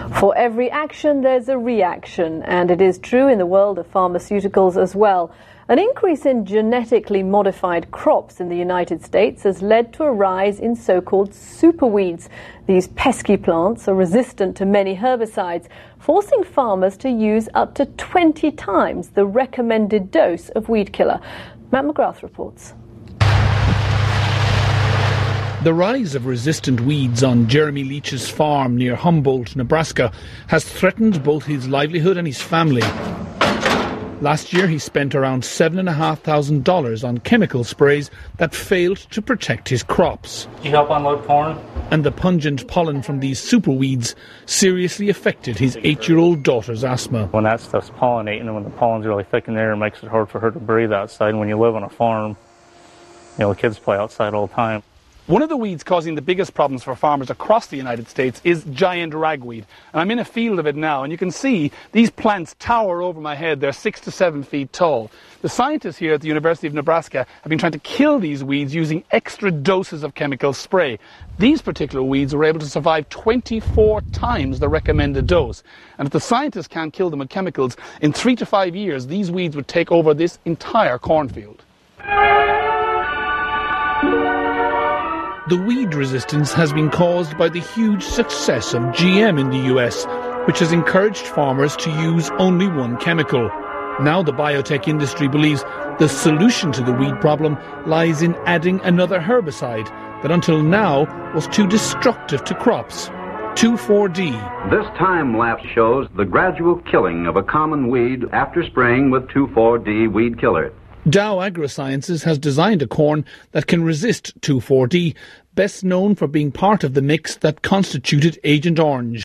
For every action, there's a reaction, and it is true in the world of pharmaceuticals as well. An increase in genetically modified crops in the United States has led to a rise in so-called superweeds. These pesky plants are resistant to many herbicides, forcing farmers to use up to 20 times the recommended dose of weed killer. Matt McGrath reports. The rise of resistant weeds on Jeremy Leach's farm near Humboldt, Nebraska, has threatened both his livelihood and his family. Last year he spent around $7,500 on chemical sprays that failed to protect his crops. Did you help unload corn? And the pungent pollen from these superweeds seriously affected his 8-year-old daughter's asthma. When that stuff's pollinating and when the pollen's really thick in there, it makes it hard for her to breathe outside. And when you live on a farm, the kids play outside all the time. One of the weeds causing the biggest problems for farmers across the United States is giant ragweed. And I'm in a field of it now, and you can see these plants tower over my head. They're 6 to 7 feet tall. The scientists here at the University of Nebraska have been trying to kill these weeds using extra doses of chemical spray. These particular weeds were able to survive 24 times the recommended dose. And if the scientists can't kill them with chemicals, in 3 to 5 years, these weeds would take over this entire cornfield. The weed resistance has been caused by the huge success of GM in the US, which has encouraged farmers to use only one chemical. Now the biotech industry believes the solution to the weed problem lies in adding another herbicide that until now was too destructive to crops, 2,4-D. This time lapse shows the gradual killing of a common weed after spraying with 2,4-D weed killer. Dow AgroSciences has designed a corn that can resist 2,4-D, best known for being part of the mix that constituted Agent Orange.